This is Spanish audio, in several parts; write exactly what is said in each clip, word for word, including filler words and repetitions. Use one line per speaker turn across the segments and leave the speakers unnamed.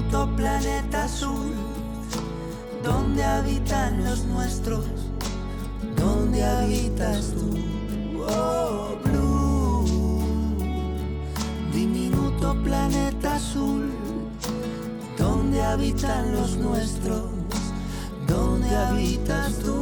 diminuto planeta azul, donde habitan los nuestros, donde habitas tú. Oh, Blue, diminuto planeta azul, donde habitan los nuestros, donde habitas tú.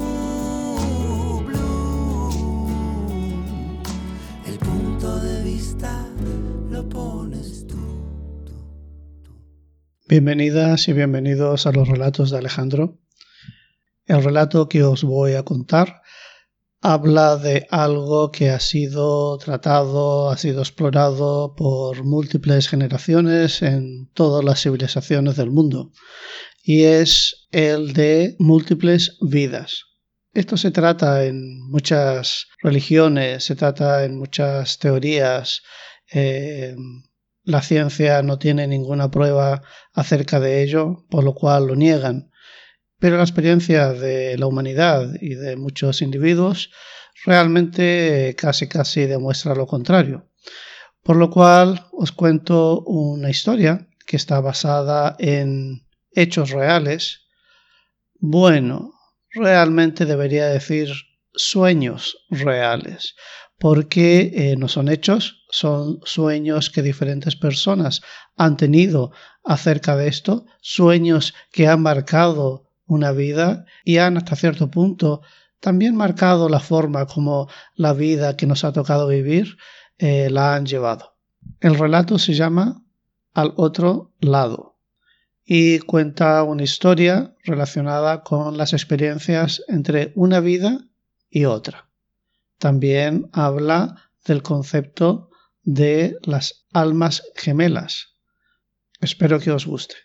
Blue, el punto de vista lo pones tú.
Bienvenidas y bienvenidos a los relatos de Alejandro. El relato que os voy a contar habla de algo que ha sido tratado, ha sido explorado por múltiples generaciones en todas las civilizaciones del mundo, y es el de múltiples vidas. Esto se trata en muchas religiones, se trata en muchas teorías. Eh, la ciencia no tiene ninguna prueba acerca de ello, por lo cual lo niegan. Pero la experiencia de la humanidad y de muchos individuos realmente casi casi demuestra lo contrario. Por lo cual os cuento una historia que está basada en hechos reales. Bueno, realmente debería decir sueños reales, porque eh, no son hechos, son sueños que diferentes personas han tenido acerca de esto, sueños que han marcado una vida y han hasta cierto punto también marcado la forma como la vida que nos ha tocado vivir eh, la han llevado. El relato se llama Al otro lado y cuenta una historia relacionada con las experiencias entre una vida y otra. También habla del concepto de las almas gemelas. Espero que os guste.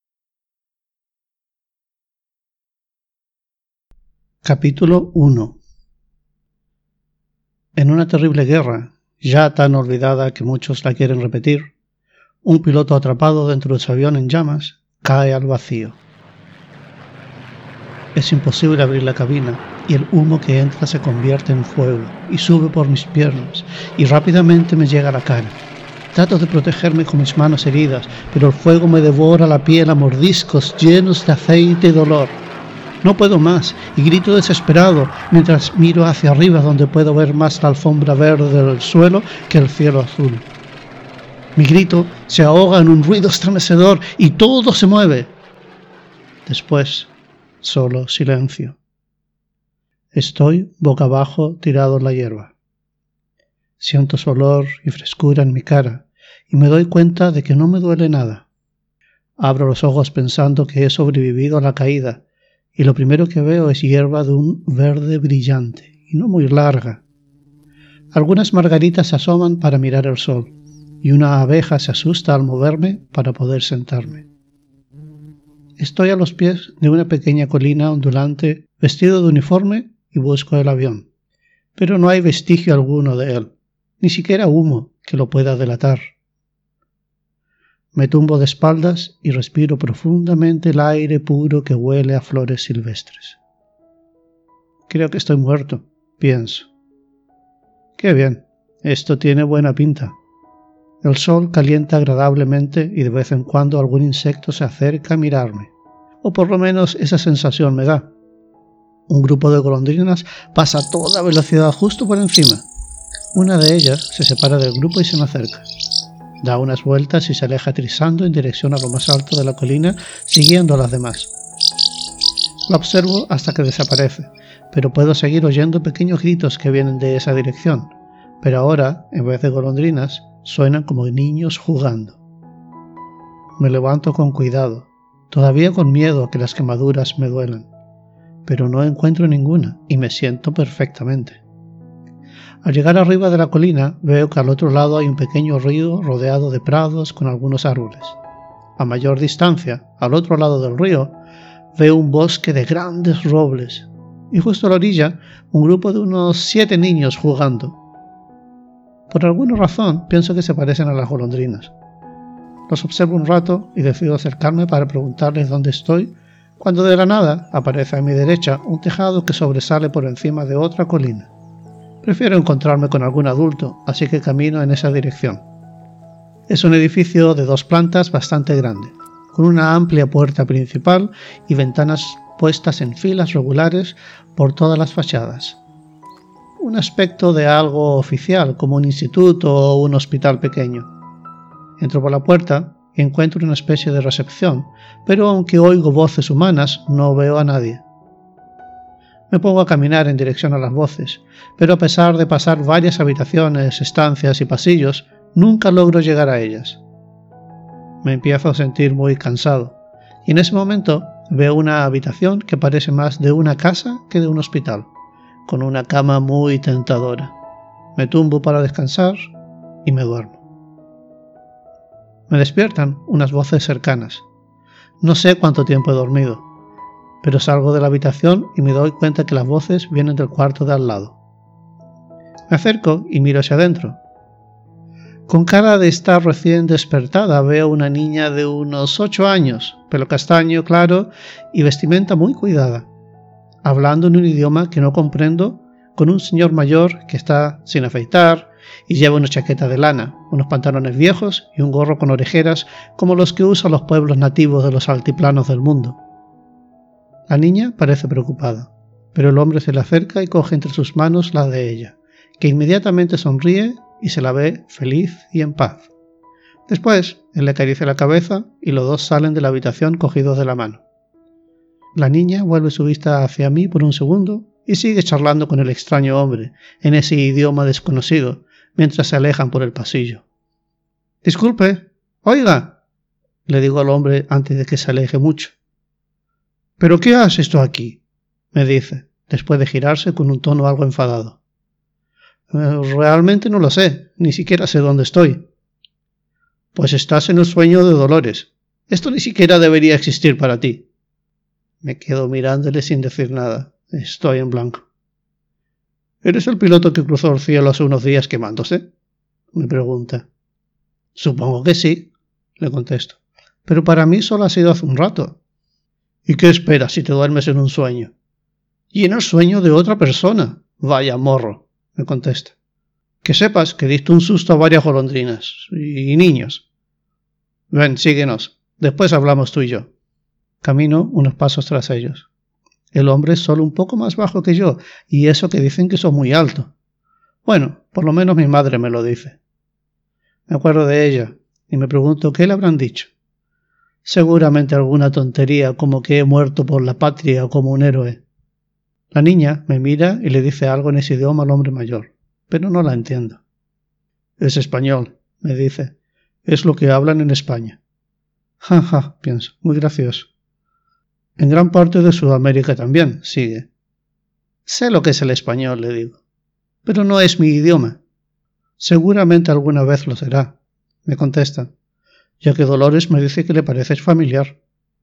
Capítulo uno. En una terrible guerra, ya tan olvidada que muchos la quieren repetir, un piloto atrapado dentro de su avión en llamas cae al vacío. Es imposible abrir la cabina y el humo que entra se convierte en fuego y sube por mis piernas y rápidamente me llega a la cara. Trato de protegerme con mis manos heridas, pero el fuego me devora la piel a mordiscos llenos de aceite y dolor. No puedo más y grito desesperado mientras miro hacia arriba donde puedo ver más la alfombra verde del suelo que el cielo azul. Mi grito se ahoga en un ruido estremecedor y todo se mueve. Después, solo silencio. Estoy boca abajo tirado en la hierba. Siento su olor y frescura en mi cara y me doy cuenta de que no me duele nada. Abro los ojos pensando que he sobrevivido a la caída y lo primero que veo es hierba de un verde brillante y no muy larga. Algunas margaritas se asoman para mirar el sol y una abeja se asusta al moverme para poder sentarme. Estoy a los pies de una pequeña colina ondulante vestido de uniforme y busco el avión, pero no hay vestigio alguno de él, ni siquiera humo que lo pueda delatar. Me tumbo de espaldas y respiro profundamente el aire puro que huele a flores silvestres. Creo que estoy muerto, pienso. Qué bien, esto tiene buena pinta. El sol calienta agradablemente y de vez en cuando algún insecto se acerca a mirarme, o por lo menos esa sensación me da. Un grupo de golondrinas pasa a toda velocidad justo por encima. Una de ellas se separa del grupo y se me acerca. Da unas vueltas y se aleja trizando en dirección a lo más alto de la colina, siguiendo a las demás. La observo hasta que desaparece, pero puedo seguir oyendo pequeños gritos que vienen de esa dirección, pero ahora, en vez de golondrinas, suenan como niños jugando. Me levanto con cuidado, todavía con miedo a que las quemaduras me duelan, pero no encuentro ninguna y me siento perfectamente. Al llegar arriba de la colina, veo que al otro lado hay un pequeño río rodeado de prados con algunos árboles. A mayor distancia, al otro lado del río, veo un bosque de grandes robles y justo a la orilla un grupo de unos siete niños jugando. Por alguna razón pienso que se parecen a las golondrinas. Los observo un rato y decido acercarme para preguntarles dónde estoy, cuando de la nada aparece a mi derecha un tejado que sobresale por encima de otra colina. Prefiero encontrarme con algún adulto, así que camino en esa dirección. Es un edificio de dos plantas bastante grande. con una amplia puerta principal y ventanas puestas en filas regulares por todas las fachadas. Un aspecto de algo oficial, como un instituto o un hospital pequeño. Entro por la puerta y encuentro una especie de recepción, pero aunque oigo voces humanas, no veo a nadie. Me pongo a caminar en dirección a las voces, pero a pesar de pasar varias habitaciones, estancias y pasillos, nunca logro llegar a ellas. Me empiezo a sentir muy cansado, y en ese momento veo una habitación que parece más de una casa que de un hospital, con una cama muy tentadora. Me tumbo para descansar y me duermo. Me despiertan unas voces cercanas. No sé cuánto tiempo he dormido, pero salgo de la habitación y me doy cuenta que las voces vienen del cuarto de al lado. Me acerco y miro hacia adentro. Con cara de estar recién despertada veo una niña de unos ocho años, pelo castaño claro y vestimenta muy cuidada, hablando en un idioma que no comprendo, con un señor mayor que está sin afeitar y lleva una chaqueta de lana, unos pantalones viejos y un gorro con orejeras como los que usan los pueblos nativos de los altiplanos del mundo. La niña parece preocupada, pero el hombre se le acerca y coge entre sus manos la de ella, que inmediatamente sonríe y se la ve feliz y en paz. Después, él le acaricia la cabeza y los dos salen de la habitación cogidos de la mano. La niña vuelve su vista hacia mí por un segundo y sigue charlando con el extraño hombre, en ese idioma desconocido, mientras se alejan por el pasillo. «Disculpe, oiga», le digo al hombre antes de que se aleje mucho. «¿Pero qué haces tú aquí?», me dice, después de girarse con un tono algo enfadado. «Realmente no lo sé, ni siquiera sé dónde estoy». «Pues estás en el sueño de Dolores. Esto ni siquiera debería existir para ti». Me quedo mirándole sin decir nada. Estoy en blanco. «¿Eres el piloto que cruzó el cielo hace unos días quemándose?», me pregunta. «Supongo que sí», le contesto. «Pero para mí solo ha sido hace un rato». «¿Y qué esperas si te duermes en un sueño?». «Y en el sueño de otra persona». «Vaya morro», me contesta. «Que sepas que diste un susto a varias golondrinas y niños». «Ven, síguenos. Después hablamos tú y yo». Camino unos pasos tras ellos. El hombre es solo un poco más bajo que yo, y eso que dicen que soy muy alto. Bueno, por lo menos mi madre me lo dice. Me acuerdo de ella, y me pregunto qué le habrán dicho. Seguramente alguna tontería como que he muerto por la patria o como un héroe. La niña me mira y le dice algo en ese idioma al hombre mayor, pero no la entiendo. «Es español», me dice. «Es lo que hablan en España». «Ja, ja», pienso, muy gracioso. «En gran parte de Sudamérica también», sigue. «Sé lo que es el español», le digo, «pero no es mi idioma». «Seguramente alguna vez lo será», me contesta, ya que Dolores me dice que le pareces familiar.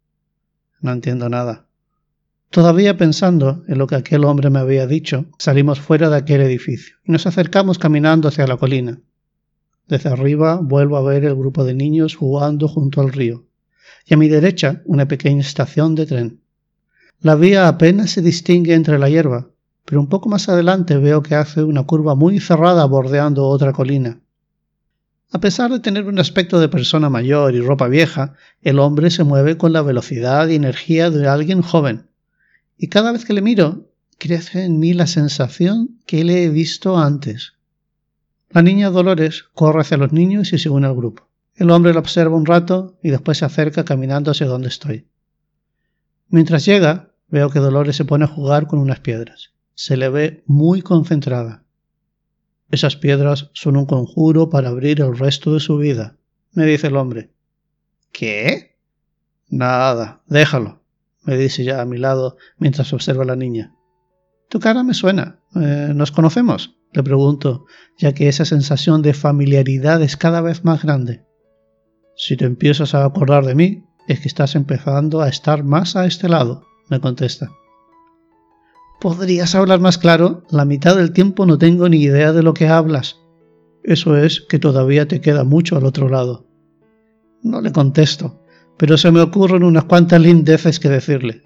No entiendo nada. Todavía pensando en lo que aquel hombre me había dicho, salimos fuera de aquel edificio y nos acercamos caminando hacia la colina. Desde arriba vuelvo a ver el grupo de niños jugando junto al río, y a mi derecha una pequeña estación de tren. La vía apenas se distingue entre la hierba, pero un poco más adelante veo que hace una curva muy cerrada bordeando otra colina. A pesar de tener un aspecto de persona mayor y ropa vieja, el hombre se mueve con la velocidad y energía de alguien joven, y cada vez que le miro, crece en mí la sensación que le he visto antes. La niña Dolores corre hacia los niños y se une al grupo. El hombre la observa un rato y después se acerca caminando hacia donde estoy. Mientras llega, veo que Dolores se pone a jugar con unas piedras. Se le ve muy concentrada. «Esas piedras son un conjuro para abrir el resto de su vida», me dice el hombre. «¿Qué?». «Nada, déjalo», me dice ya a mi lado mientras observa a la niña. «Tu cara me suena. Eh, ¿Nos conocemos?», le pregunto, ya que esa sensación de familiaridad es cada vez más grande. «Si te empiezas a acordar de mí, es que estás empezando a estar más a este lado», me contesta. «¿Podrías hablar más claro? La mitad del tiempo no tengo ni idea de lo que hablas». «Eso es que todavía te queda mucho al otro lado». No le contesto, pero se me ocurren unas cuantas lindeces que decirle.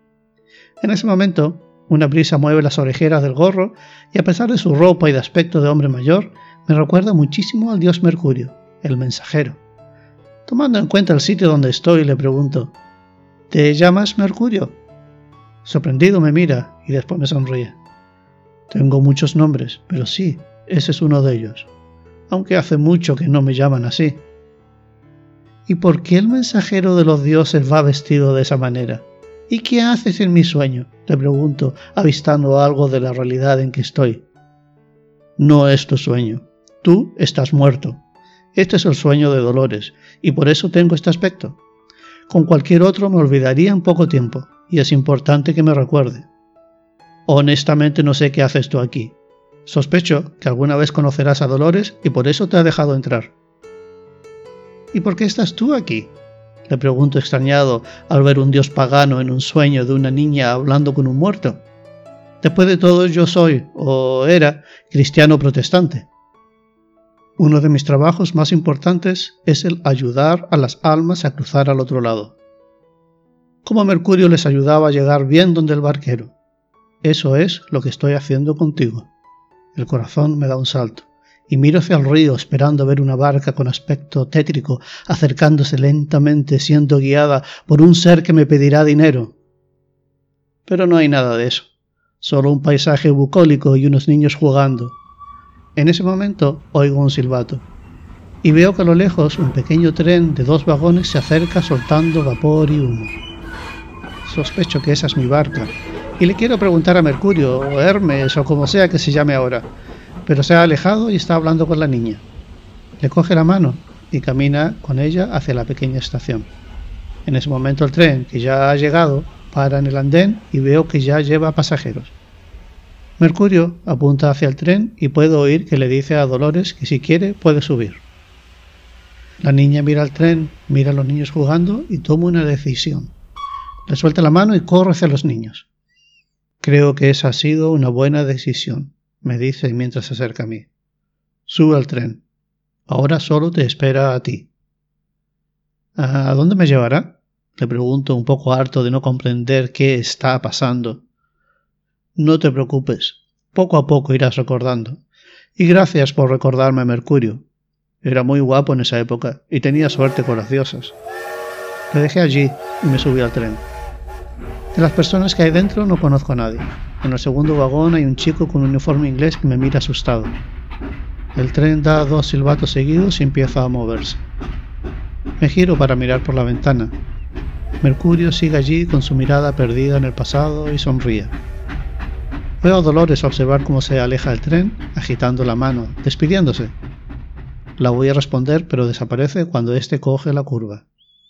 En ese momento, una brisa mueve las orejeras del gorro y a pesar de su ropa y de aspecto de hombre mayor, me recuerda muchísimo al dios Mercurio, el mensajero. Tomando en cuenta el sitio donde estoy, le pregunto: ¿te llamas Mercurio? Sorprendido me mira y después me sonríe. Tengo muchos nombres, pero sí, ese es uno de ellos, aunque hace mucho que no me llaman así. ¿Y por qué el mensajero de los dioses va vestido de esa manera? ¿Y qué haces en mi sueño?, le pregunto, avistando algo de la realidad en que estoy. No es tu sueño. Tú estás muerto. Este es el sueño de Dolores, y por eso tengo este aspecto. Con cualquier otro me olvidaría en poco tiempo, y es importante que me recuerde. Honestamente no sé qué haces tú aquí. Sospecho que alguna vez conocerás a Dolores y por eso te ha dejado entrar. ¿Y por qué estás tú aquí?, le pregunto extrañado al ver un dios pagano en un sueño de una niña hablando con un muerto. Después de todo, yo soy, o era, cristiano protestante. Uno de mis trabajos más importantes es el ayudar a las almas a cruzar al otro lado. Como Mercurio les ayudaba a llegar bien donde el barquero. Eso es lo que estoy haciendo contigo. El corazón me da un salto, y miro hacia el río esperando ver una barca con aspecto tétrico acercándose lentamente siendo guiada por un ser que me pedirá dinero. Pero no hay nada de eso, solo un paisaje bucólico y unos niños jugando. En ese momento oigo un silbato, y veo que a lo lejos un pequeño tren de dos vagones se acerca soltando vapor y humo. Sospecho que esa es mi barca, y le quiero preguntar a Mercurio, o Hermes, o como sea que se llame ahora, pero se ha alejado y está hablando con la niña. Le coge la mano y camina con ella hacia la pequeña estación. En ese momento el tren, que ya ha llegado, para en el andén y veo que ya lleva pasajeros. Mercurio apunta hacia el tren y puedo oír que le dice a Dolores que si quiere puede subir. La niña mira al tren, mira a los niños jugando y toma una decisión. Le suelta la mano y corre hacia los niños. Creo que esa ha sido una buena decisión, me dice mientras se acerca a mí. Sube al tren. Ahora solo te espera a ti. ¿A dónde me llevará?, le pregunto, un poco harto de no comprender qué está pasando. No te preocupes, poco a poco irás recordando. Y gracias por recordarme a Mercurio. Era muy guapo en esa época y tenía suerte con las diosas. Le dejé allí y me subí al tren. De las personas que hay dentro no conozco a nadie. En el segundo vagón hay un chico con un uniforme inglés que me mira asustado. El tren da dos silbatos seguidos y empieza a moverse. Me giro para mirar por la ventana. Mercurio sigue allí con su mirada perdida en el pasado y sonríe. Veo a Dolores observar cómo se aleja el tren, agitando la mano, despidiéndose. La voy a responder, pero desaparece cuando éste coge la curva.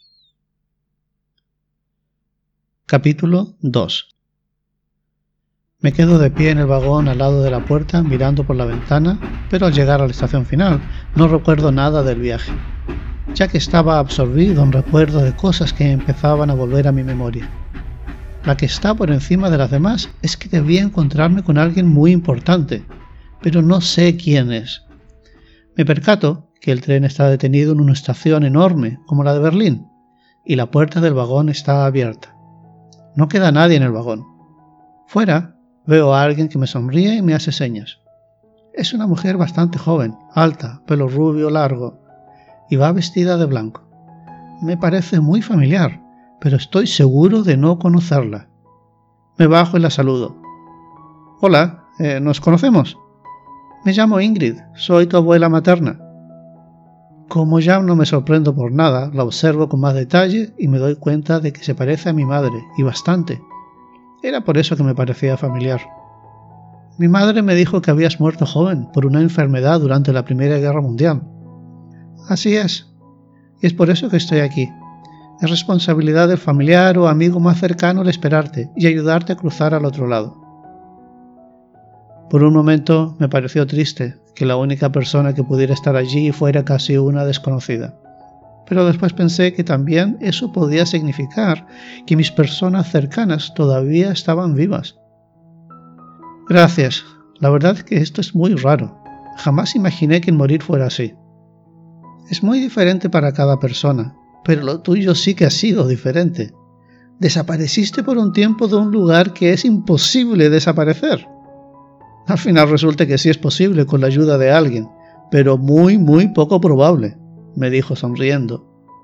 Capítulo dos. Me quedo de pie en el vagón al lado de la puerta, mirando por la ventana, pero al llegar a la estación final no recuerdo nada del viaje, ya que estaba absorbido en recuerdo de cosas que empezaban a volver a mi memoria. La que está por encima de las demás es que debía encontrarme con alguien muy importante, pero no sé quién es. Me percato que el tren está detenido en una estación enorme como la de Berlín, y la puerta del vagón está abierta. No queda nadie en el vagón. Fuera veo a alguien que me sonríe y me hace señas. Es una mujer bastante joven, alta, pelo rubio largo, y va vestida de blanco. Me parece muy familiar, pero estoy seguro de no conocerla. Me bajo y la saludo. Hola, eh, ¿nos conocemos? Me llamo Ingrid, soy tu abuela materna. Como ya no me sorprendo por nada, la observo con más detalle y me doy cuenta de que se parece a mi madre, y bastante. Era por eso que me parecía familiar. Mi madre me dijo que habías muerto joven por una enfermedad durante la Primera Guerra Mundial. Así es, y es por eso que estoy aquí. Es responsabilidad del familiar o amigo más cercano el esperarte y ayudarte a cruzar al otro lado. Por un momento me pareció triste que la única persona que pudiera estar allí fuera casi una desconocida. Pero después pensé que también eso podía significar que mis personas cercanas todavía estaban vivas. Gracias, la verdad es que esto es muy raro. Jamás imaginé que el morir fuera así. Es muy diferente para cada persona, pero lo tuyo sí que ha sido diferente. Desapareciste por un tiempo de un lugar que es imposible desaparecer. Al final resulta que sí es posible con la ayuda de alguien, pero muy muy poco probable, me dijo sonriendo.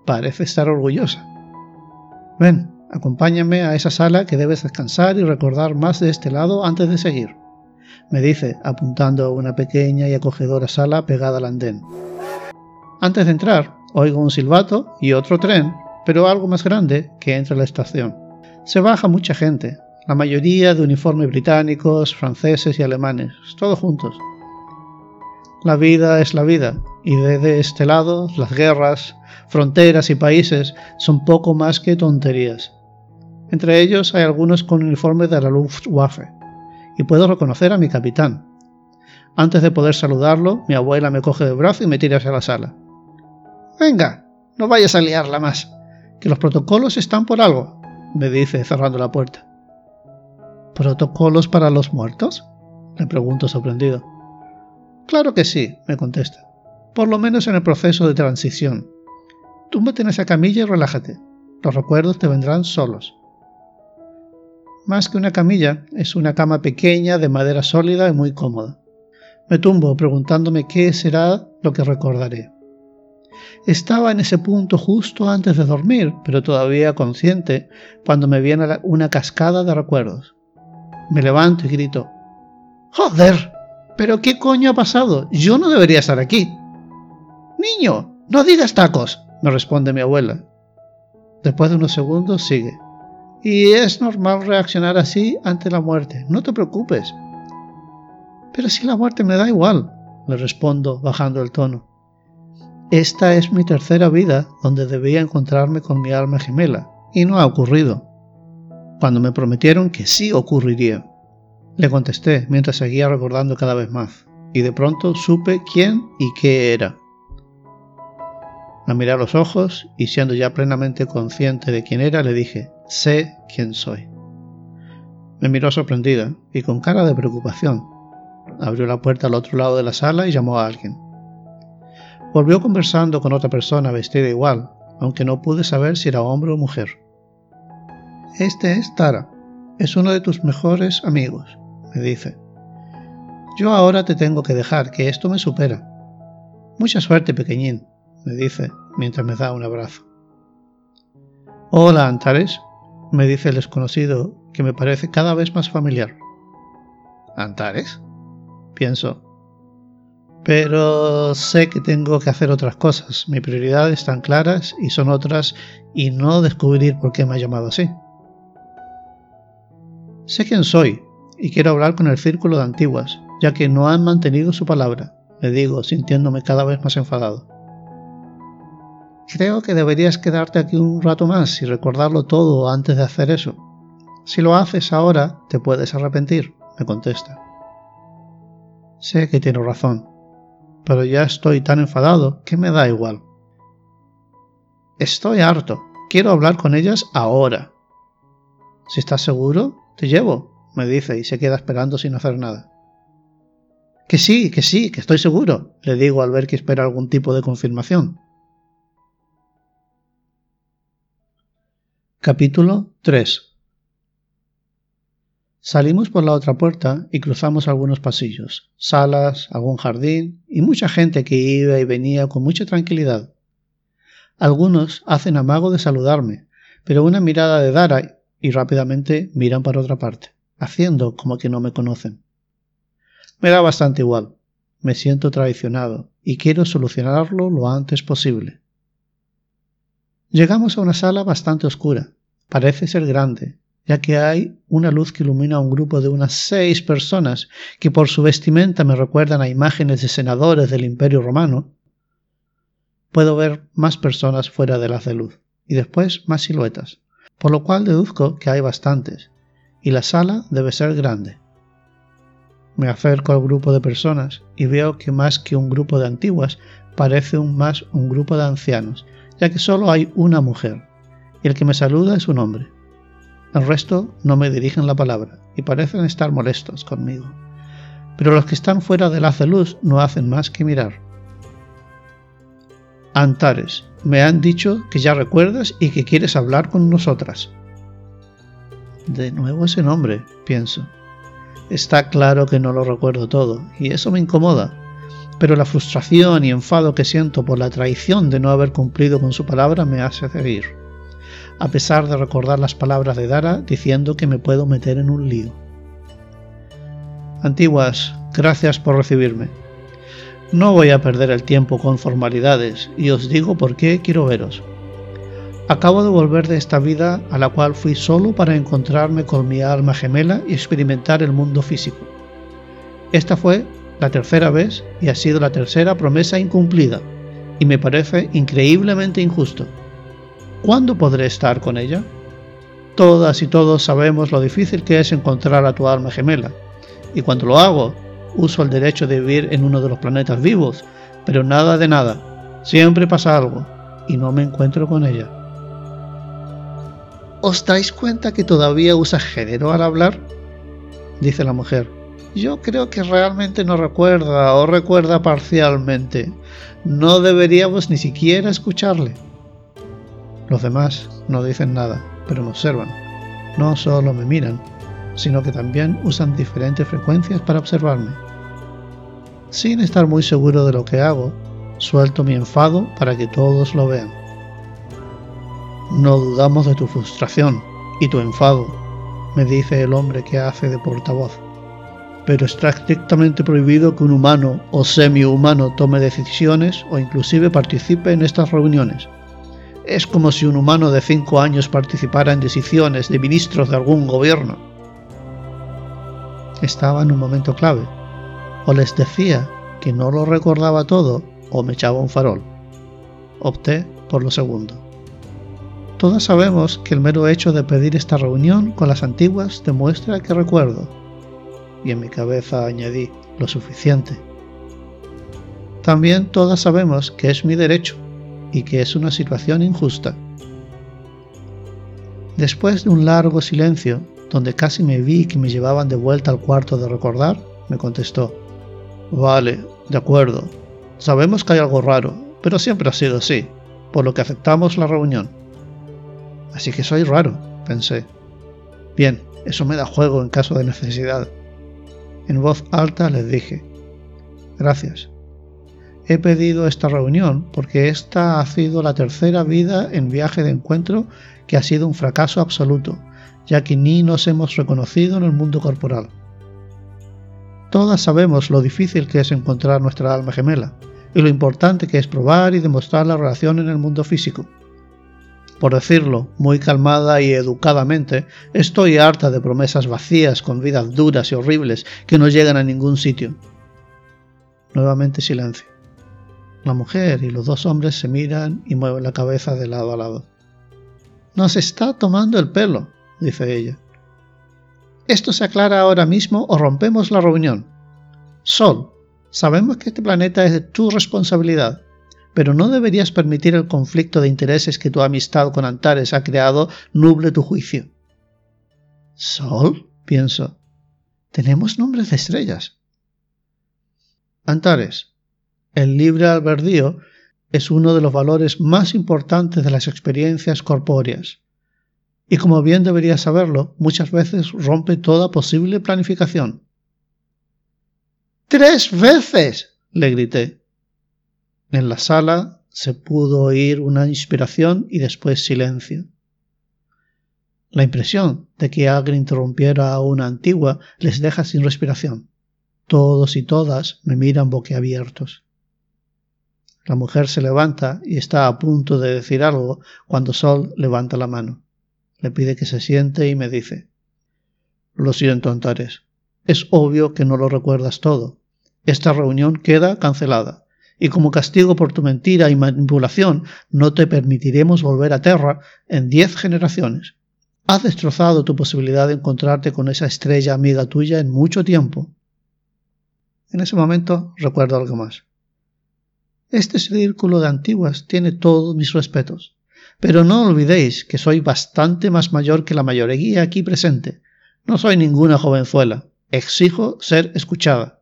Parece estar orgullosa. Ven, acompáñame a esa sala que debes descansar y recordar más de este lado antes de seguir, me dice, apuntando a una pequeña y acogedora sala pegada al andén. Antes de entrar, oigo un silbato y otro tren, pero algo más grande, que entra a la estación. Se baja mucha gente, la mayoría de uniformes británicos, franceses y alemanes, todos juntos. La vida es la vida, y desde este lado, las guerras, fronteras y países son poco más que tonterías. Entre ellos hay algunos con uniformes de la Luftwaffe, y puedo reconocer a mi capitán. Antes de poder saludarlo, mi abuela me coge del brazo y me tira hacia la sala. «Venga, no vayas a liarla más, que los protocolos están por algo», me dice cerrando la puerta. «¿Protocolos para los muertos?», le pregunto sorprendido. «Claro que sí», me contesta, «por lo menos en el proceso de transición. Túmbate en esa camilla y relájate, los recuerdos te vendrán solos». Más que una camilla, es una cama pequeña de madera sólida y muy cómoda. Me tumbo preguntándome qué será lo que recordaré. Estaba en ese punto justo antes de dormir, pero todavía consciente, cuando me viene una cascada de recuerdos. Me levanto y grito: «¡Joder! ¿Pero qué coño ha pasado? Yo no debería estar aquí». «Niño, no digas tacos», me responde mi abuela. Después de unos segundos sigue: «Y es normal reaccionar así ante la muerte, no te preocupes». «Pero si la muerte me da igual», le respondo bajando el tono. Esta es mi tercera vida donde debía encontrarme con mi alma gemela, y no ha ocurrido, cuando me prometieron que sí ocurriría. Le contesté mientras seguía recordando cada vez más, y de pronto supe quién y qué era. La miré a los ojos y, siendo ya plenamente consciente de quién era, le dije: «Sé quién soy». Me miró sorprendida y con cara de preocupación. Abrió la puerta al otro lado de la sala y llamó a alguien. Volvió conversando con otra persona vestida igual, aunque no pude saber si era hombre o mujer. «Este es Tara, es uno de tus mejores amigos», me dice. «Yo ahora te tengo que dejar, que esto me supera». «Mucha suerte, pequeñín», me dice mientras me da un abrazo. «Hola, Antares», me dice el desconocido, que me parece cada vez más familiar. «¿Antares?», pienso. Pero sé que tengo que hacer otras cosas. Mis prioridades están claras y son otras, y no descubrir por qué me ha llamado así. Sé quién soy y quiero hablar con el círculo de antiguas, ya que no han mantenido su palabra, le digo, sintiéndome cada vez más enfadado. Creo que deberías quedarte aquí un rato más y recordarlo todo antes de hacer eso. Si lo haces ahora, te puedes arrepentir, me contesta. Sé que tiene razón, pero ya estoy tan enfadado que me da igual. Estoy harto, quiero hablar con ellas ahora. Si estás seguro, te llevo, me dice y se queda esperando sin hacer nada. Que sí, que sí, que estoy seguro, le digo al ver que espera algún tipo de confirmación. Capítulo tres. Salimos por la otra puerta y cruzamos algunos pasillos, salas, algún jardín y mucha gente que iba y venía con mucha tranquilidad. Algunos hacen amago de saludarme, pero una mirada de Dara y rápidamente miran para otra parte, haciendo como que no me conocen. Me da bastante igual, me siento traicionado y quiero solucionarlo lo antes posible. Llegamos a una sala bastante oscura, parece ser grande, ya que hay una luz que ilumina a un grupo de unas seis personas que por su vestimenta me recuerdan a imágenes de senadores del Imperio Romano. Puedo ver más personas fuera del haz de luz, y después más siluetas, por lo cual deduzco que hay bastantes, y la sala debe ser grande. Me acerco al grupo de personas y veo que más que un grupo de antiguas, parece un más un grupo de ancianos, ya que solo hay una mujer, y el que me saluda es un hombre. El resto no me dirigen la palabra y parecen estar molestos conmigo, pero los que están fuera del haz de luz no hacen más que mirar. Antares, me han dicho que ya recuerdas y que quieres hablar con nosotras. De nuevo ese nombre, pienso. Está claro que no lo recuerdo todo, y eso me incomoda. pero la frustración y enfado que siento por la traición de no haber cumplido con su palabra me hace seguir, a pesar de recordar las palabras de Dara diciendo que me puedo meter en un lío. Antiguas, gracias por recibirme. No voy a perder el tiempo con formalidades y os digo por qué quiero veros. Acabo de volver de esta vida a la cual fui solo para encontrarme con mi alma gemela y experimentar el mundo físico. Esta fue la tercera vez y ha sido la tercera promesa incumplida, y me parece increíblemente injusto. ¿Cuándo podré estar con ella? Todas y todos sabemos lo difícil que es encontrar a tu alma gemela, y cuando lo hago, uso el derecho de vivir en uno de los planetas vivos, pero nada de nada. Siempre pasa algo, y no me encuentro con ella. ¿Os dais cuenta que todavía usa género al hablar?, dice la mujer. Yo creo que realmente no recuerda o recuerda parcialmente. No deberíamos ni siquiera escucharle. Los demás no dicen nada, pero me observan. No solo me miran, sino que también usan diferentes frecuencias para observarme. Sin estar muy seguro de lo que hago, suelto mi enfado para que todos lo vean. No dudamos de tu frustración y tu enfado, me dice el hombre que hace de portavoz. Pero está estrictamente prohibido que un humano o semi-humano tome decisiones o inclusive participe en estas reuniones. Es como si un humano de cinco años participara en decisiones de ministros de algún gobierno. Estaba en un momento clave. O les decía que no lo recordaba todo o me echaba un farol. Opté por lo segundo. Todos sabemos que el mero hecho de pedir esta reunión con las antiguas demuestra que recuerdo. Y en mi cabeza añadí lo suficiente. También todas sabemos que es mi derecho y que es una situación injusta. Después de un largo silencio, donde casi me vi que me llevaban de vuelta al cuarto de recordar, me contestó: Vale, de acuerdo. Sabemos que hay algo raro, pero siempre ha sido así, por lo que aceptamos la reunión. Así que soy raro, pensé. Bien, eso me da juego en caso de necesidad. En voz alta les dije: Gracias. He pedido esta reunión porque esta ha sido la tercera vida en viaje de encuentro que ha sido un fracaso absoluto, ya que ni nos hemos reconocido en el mundo corporal. Todas sabemos lo difícil que es encontrar nuestra alma gemela, y lo importante que es probar y demostrar la relación en el mundo físico. Por decirlo muy calmada y educadamente, estoy harta de promesas vacías con vidas duras y horribles que no llegan a ningún sitio. Nuevamente silencio. La mujer y los dos hombres se miran y mueven la cabeza de lado a lado. Nos está tomando el pelo, dice ella. Esto se aclara ahora mismo o rompemos la reunión. Sol, sabemos que este planeta es de tu responsabilidad, pero no deberías permitir el conflicto de intereses que tu amistad con Antares ha creado nuble tu juicio. Sol, pienso. Tenemos nombres de estrellas. Antares, el libre albedrío es uno de los valores más importantes de las experiencias corpóreas, y como bien deberías saberlo, muchas veces rompe toda posible planificación. ¡Tres veces!, le grité. En la sala se pudo oír una inspiración y después silencio. La impresión de que alguien interrumpiera a una antigua les deja sin respiración. Todos y todas me miran boquiabiertos. La mujer se levanta y está a punto de decir algo cuando Sol levanta la mano. Le pide que se siente y me dice: Lo siento, Antares. Es obvio que no lo recuerdas todo. Esta reunión queda cancelada. Y como castigo por tu mentira y manipulación, no te permitiremos volver a Terra en diez generaciones. Has destrozado tu posibilidad de encontrarte con esa estrella amiga tuya en mucho tiempo. En ese momento recuerdo algo más. Este círculo de antiguas tiene todos mis respetos, pero no olvidéis que soy bastante más mayor que la mayoría aquí presente. No soy ninguna jovenzuela. Exijo ser escuchada.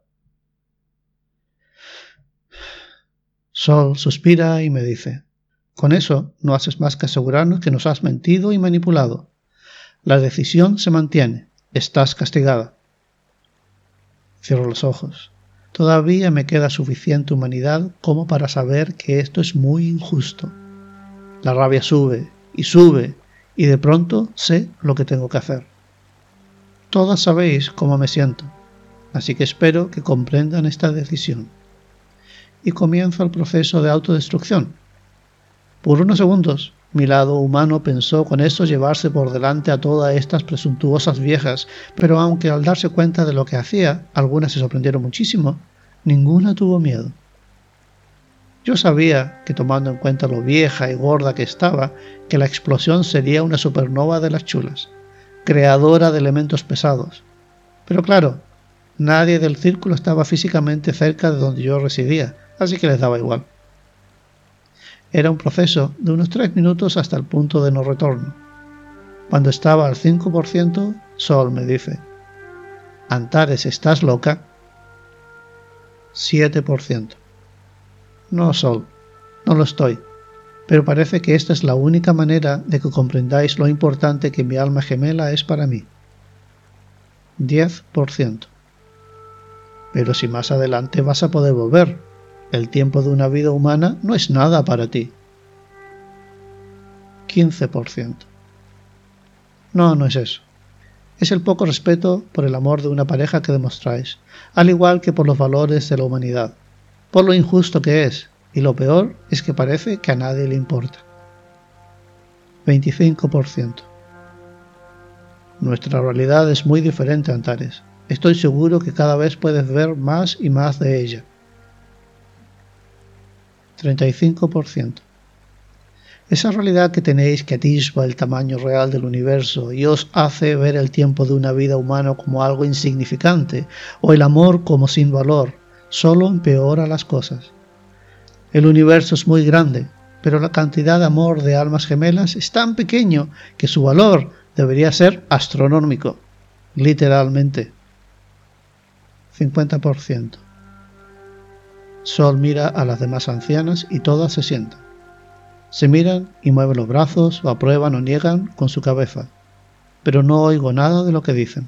Sol suspira y me dice: Con eso no haces más que asegurarnos que nos has mentido y manipulado. La decisión se mantiene. Estás castigada. Cierro los ojos. Todavía me queda suficiente humanidad como para saber que esto es muy injusto. La rabia sube y sube y de pronto sé lo que tengo que hacer. Todas sabéis cómo me siento, así que espero que comprendan esta decisión. Y comienza el proceso de autodestrucción. Por unos segundos, mi lado humano pensó con eso llevarse por delante a todas estas presuntuosas viejas, pero aunque al darse cuenta de lo que hacía, algunas se sorprendieron muchísimo, ninguna tuvo miedo. Yo sabía que, tomando en cuenta lo vieja y gorda que estaba, que la explosión sería una supernova de las chulas, creadora de elementos pesados. Pero claro, nadie del círculo estaba físicamente cerca de donde yo residía, así que les daba igual. Era un proceso de unos tres minutos hasta el punto de no retorno. Cuando estaba al cinco por ciento, Sol me dice: «Antares, ¿estás loca?» siete por ciento. No, Sol, no lo estoy, pero parece que esta es la única manera de que comprendáis lo importante que mi alma gemela es para mí. diez por ciento. Pero si más adelante vas a poder volver, el tiempo de una vida humana no es nada para ti. quince por ciento. No, no es eso. Es el poco respeto por el amor de una pareja que demostráis, al igual que por los valores de la humanidad, por lo injusto que es, y lo peor es que parece que a nadie le importa. veinticinco por ciento. Nuestra realidad es muy diferente, Antares. Estoy seguro que cada vez puedes ver más y más de ella. treinta y cinco por ciento. Esa realidad que tenéis que atisba el tamaño real del universo y os hace ver el tiempo de una vida humana como algo insignificante o el amor como sin valor, solo empeora las cosas. El universo es muy grande, pero la cantidad de amor de almas gemelas es tan pequeño que su valor debería ser astronómico, literalmente. cincuenta por ciento. Sol mira a las demás ancianas y todas se sientan. Se miran y mueven los brazos o aprueban o niegan con su cabeza, pero no oigo nada de lo que dicen.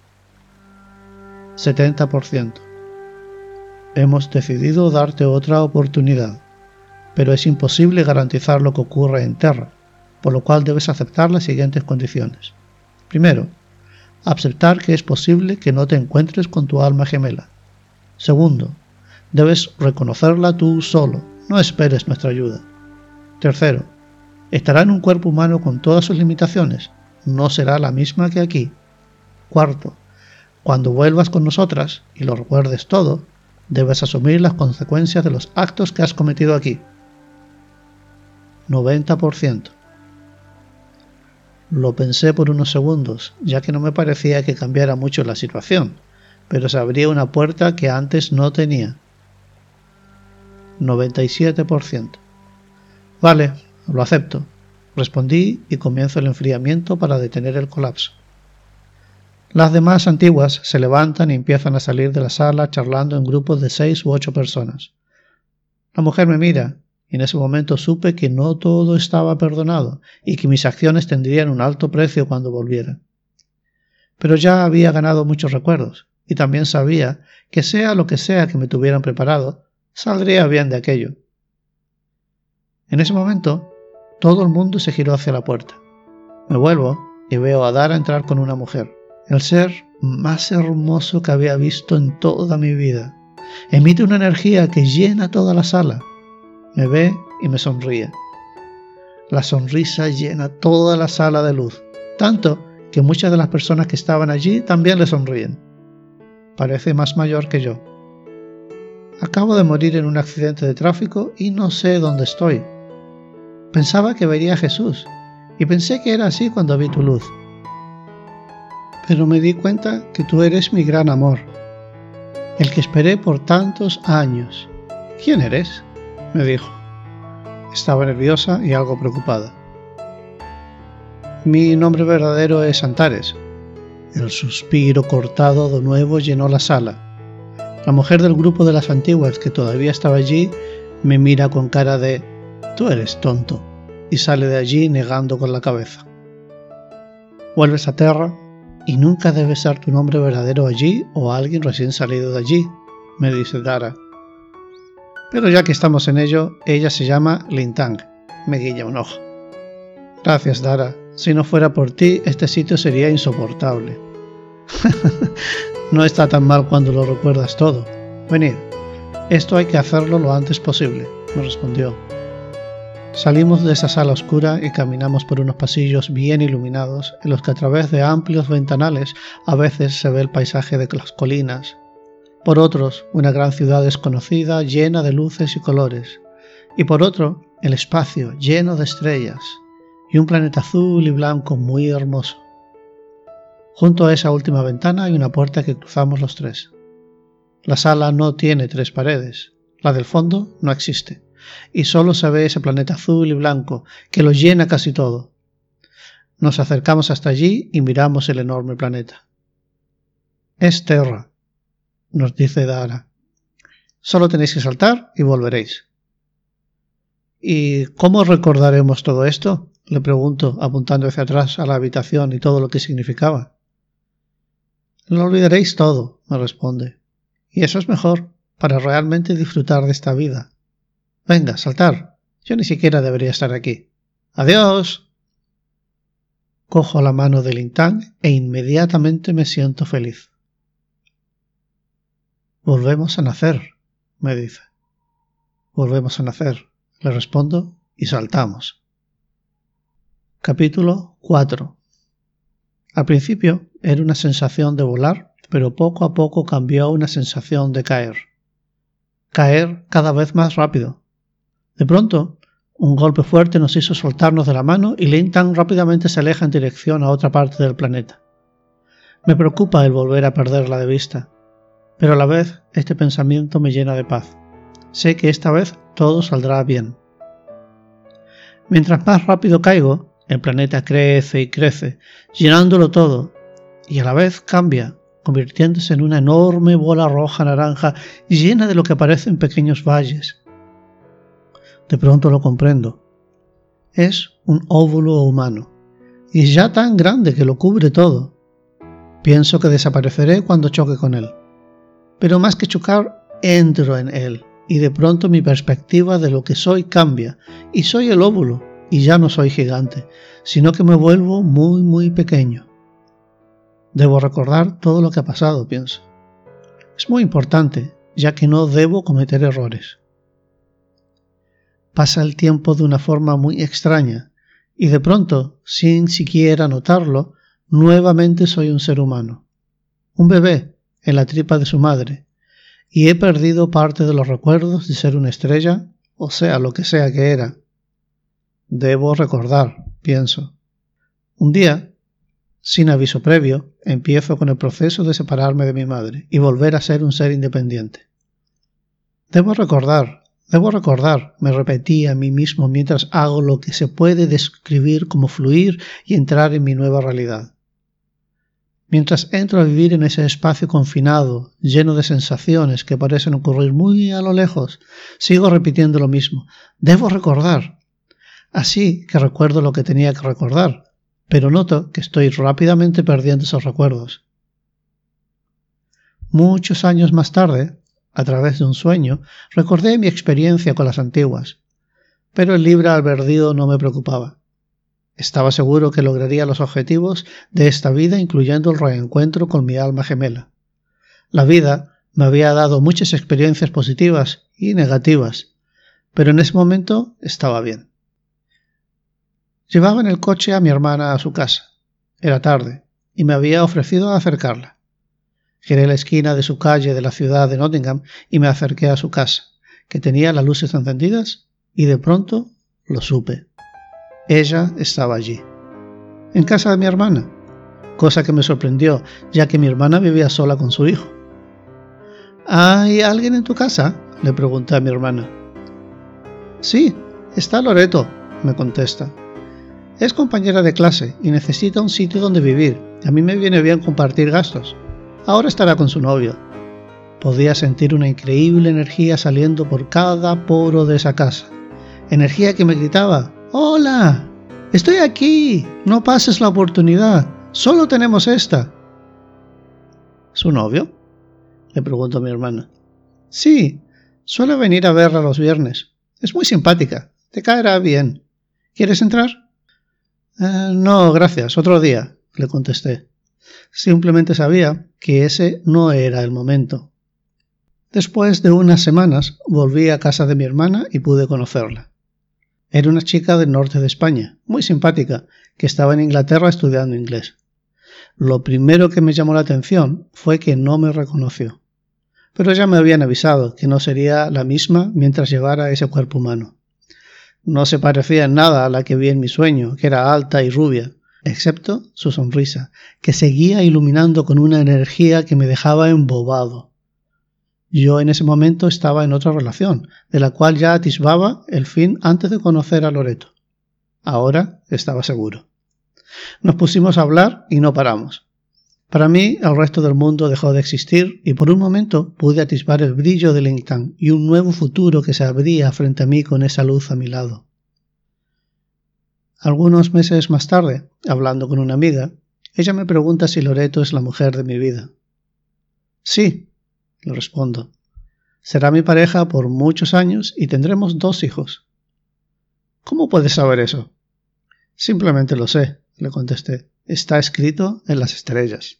setenta por ciento. Hemos decidido darte otra oportunidad, pero es imposible garantizar lo que ocurre en Terra, por lo cual debes aceptar las siguientes condiciones. Primero, aceptar que es posible que no te encuentres con tu alma gemela. Segundo, debes reconocerla tú solo, no esperes nuestra ayuda. Tercero, estará en un cuerpo humano con todas sus limitaciones, no será la misma que aquí. Cuarto, cuando vuelvas con nosotras y lo recuerdes todo, debes asumir las consecuencias de los actos que has cometido aquí. noventa por ciento. Lo pensé por unos segundos, ya que no me parecía que cambiara mucho la situación, pero se abría una puerta que antes no tenía. noventa y siete por ciento. Vale, lo acepto, respondí y comienzo el enfriamiento para detener el colapso. Las demás antiguas se levantan y empiezan a salir de la sala charlando en grupos de seis u ocho personas. La mujer me mira y en ese momento supe que no todo estaba perdonado y que mis acciones tendrían un alto precio cuando volviera. Pero ya había ganado muchos recuerdos y también sabía que sea lo que sea que me tuvieran preparado, saldría bien de aquello. En ese momento, todo el mundo se giró hacia la puerta. Me vuelvo y veo a Dara entrar con una mujer, el ser más hermoso que había visto en toda mi vida. Emite una energía que llena toda la sala. Me ve y me sonríe. La sonrisa llena toda la sala de luz, tanto que muchas de las personas que estaban allí también le sonríen. Parece más mayor que yo. Acabo de morir en un accidente de tráfico y no sé dónde estoy. Pensaba que vería a Jesús, y pensé que era así cuando vi tu luz. Pero me di cuenta que tú eres mi gran amor, el que esperé por tantos años. ¿Quién eres?, me dijo. Estaba nerviosa y algo preocupada. Mi nombre verdadero es Antares. El suspiro cortado de nuevo llenó la sala. La mujer del grupo de las antiguas, que todavía estaba allí, me mira con cara de «Tú eres tonto», y sale de allí negando con la cabeza. Vuelves a Terra y nunca debe ser tu nombre verdadero allí o alguien recién salido de allí, me dice Dara. Pero ya que estamos en ello, ella se llama Lintang. Me guiña un ojo. Gracias, Dara. Si no fuera por ti, este sitio sería insoportable. No está tan mal cuando lo recuerdas todo. Venid. Esto hay que hacerlo lo antes posible, me respondió. Salimos de esa sala oscura y caminamos por unos pasillos bien iluminados en los que a través de amplios ventanales a veces se ve el paisaje de las colinas, por otros una gran ciudad desconocida llena de luces y colores, y por otro el espacio lleno de estrellas y un planeta azul y blanco muy hermoso. Junto a esa última ventana hay una puerta que cruzamos los tres. La sala no tiene tres paredes, la del fondo no existe. Y solo se ve ese planeta azul y blanco que lo llena casi todo. Nos acercamos hasta allí y miramos el enorme planeta. Es Terra, nos dice Dara. Solo tenéis que saltar y volveréis. ¿Y cómo recordaremos todo esto? Le pregunto, apuntando hacia atrás a la habitación y todo lo que significaba. Lo olvidaréis todo, me responde. Y eso es mejor, para realmente disfrutar de esta vida. Venga, saltar. Yo ni siquiera debería estar aquí. ¡Adiós! Cojo la mano de Lintang e inmediatamente me siento feliz. Volvemos a nacer, me dice. Volvemos a nacer, le respondo y saltamos. Capítulo cuatro. Al principio era una sensación de volar, pero poco a poco cambió a una sensación de caer. Caer cada vez más rápido. De pronto, un golpe fuerte nos hizo soltarnos de la mano y Lintang rápidamente se aleja en dirección a otra parte del planeta. Me preocupa el volver a perderla de vista, pero a la vez este pensamiento me llena de paz. Sé que esta vez todo saldrá bien. Mientras más rápido caigo, el planeta crece y crece, llenándolo todo, y a la vez cambia, convirtiéndose en una enorme bola roja naranja llena de lo que parecen pequeños valles. De pronto lo comprendo. Es un óvulo humano, y es ya tan grande que lo cubre todo. Pienso que desapareceré cuando choque con él. Pero más que chocar, entro en él, y de pronto mi perspectiva de lo que soy cambia, y soy el óvulo, y ya no soy gigante, sino que me vuelvo muy muy pequeño. Debo recordar todo lo que ha pasado, pienso. Es muy importante, ya que no debo cometer errores. Pasa el tiempo de una forma muy extraña, y de pronto, sin siquiera notarlo, nuevamente soy un ser humano. Un bebé en la tripa de su madre, y he perdido parte de los recuerdos de ser una estrella, o sea, lo que sea que era. Debo recordar, pienso. Un día, sin aviso previo, empiezo con el proceso de separarme de mi madre y volver a ser un ser independiente. Debo recordar. Debo recordar, me repetí a mí mismo mientras hago lo que se puede describir como fluir y entrar en mi nueva realidad. Mientras entro a vivir en ese espacio confinado, lleno de sensaciones que parecen ocurrir muy a lo lejos, sigo repitiendo lo mismo. Debo recordar. Así que recuerdo lo que tenía que recordar, pero noto que estoy rápidamente perdiendo esos recuerdos. Muchos años más tarde, a través de un sueño, recordé mi experiencia con las antiguas, pero el libre albedrío no me preocupaba. Estaba seguro que lograría los objetivos de esta vida, incluyendo el reencuentro con mi alma gemela. La vida me había dado muchas experiencias positivas y negativas, pero en ese momento estaba bien. Llevaba en el coche a mi hermana a su casa. Era tarde, y me había ofrecido acercarla. Giré la esquina de su calle de la ciudad de Nottingham y me acerqué a su casa, que tenía las luces encendidas, y de pronto lo supe. Ella estaba allí, en casa de mi hermana, cosa que me sorprendió, ya que mi hermana vivía sola con su hijo. ¿Hay alguien en tu casa?, le pregunté a mi hermana. Sí, está Loreto, me contesta. Es compañera de clase y necesita un sitio donde vivir. A mí me viene bien compartir gastos. Ahora estará con su novio. Podía sentir una increíble energía saliendo por cada poro de esa casa. Energía que me gritaba: ¡Hola! ¡Estoy aquí! ¡No pases la oportunidad! ¡Solo tenemos esta! ¿Su novio?, le pregunto a mi hermana. Sí, suele venir a verla los viernes. Es muy simpática. Te caerá bien. ¿Quieres entrar? Eh, no, gracias. Otro día, le contesté. Simplemente sabía que ese no era el momento. Después de unas semanas volví a casa de mi hermana y pude conocerla. Era una chica del norte de España, muy simpática, que estaba en Inglaterra estudiando inglés. Lo primero que me llamó la atención fue que no me reconoció. Pero ya me habían avisado que no sería la misma mientras llevara ese cuerpo humano. No se parecía en nada a la que vi en mi sueño, que era alta y rubia, excepto su sonrisa, que seguía iluminando con una energía que me dejaba embobado. Yo en ese momento estaba en otra relación, de la cual ya atisbaba el fin antes de conocer a Loreto. Ahora estaba seguro. Nos pusimos a hablar y no paramos. Para mí, el resto del mundo dejó de existir y por un momento pude atisbar el brillo del Intang y un nuevo futuro que se abría frente a mí con esa luz a mi lado. Algunos meses más tarde, hablando con una amiga, ella me pregunta si Loreto es la mujer de mi vida. Sí, le respondo. Será mi pareja por muchos años y tendremos dos hijos. ¿Cómo puedes saber eso? Simplemente lo sé, le contesté. Está escrito en las estrellas.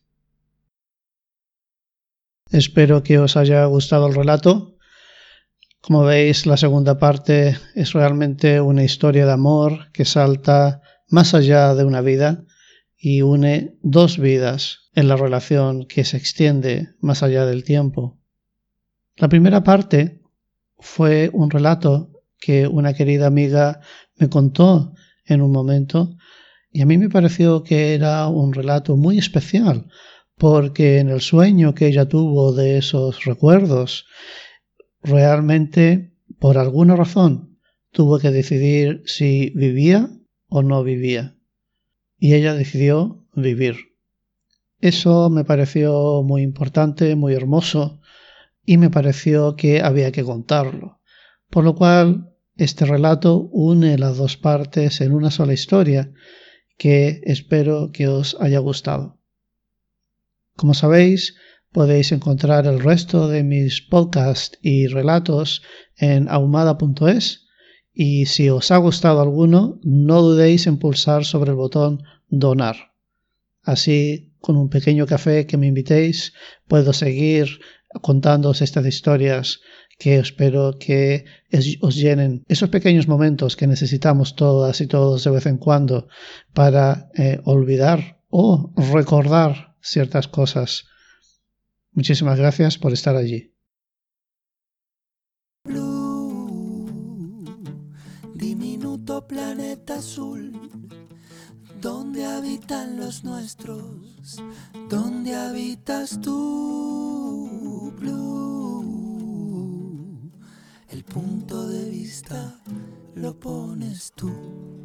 Espero que os haya gustado el relato. Como veis, la segunda parte es realmente una historia de amor que salta más allá de una vida y une dos vidas en la relación que se extiende más allá del tiempo. La primera parte fue un relato que una querida amiga me contó en un momento y a mí me pareció que era un relato muy especial porque en el sueño que ella tuvo de esos recuerdos, realmente, por alguna razón, tuvo que decidir si vivía o no vivía. Y ella decidió vivir. Eso me pareció muy importante, muy hermoso, y me pareció que había que contarlo. Por lo cual, este relato une las dos partes en una sola historia, que espero que os haya gustado. Como sabéis, podéis encontrar el resto de mis podcasts y relatos en ahumada punto es y si os ha gustado alguno, no dudéis en pulsar sobre el botón donar. Así, con un pequeño café que me invitéis, puedo seguir contándoos estas historias que espero que os llenen esos pequeños momentos que necesitamos todas y todos de vez en cuando para eh, olvidar o recordar ciertas cosas. Muchísimas gracias por estar allí.
Blue, diminuto planeta azul, donde habitan los nuestros, donde habitas tú, Blue, el punto de vista lo pones tú.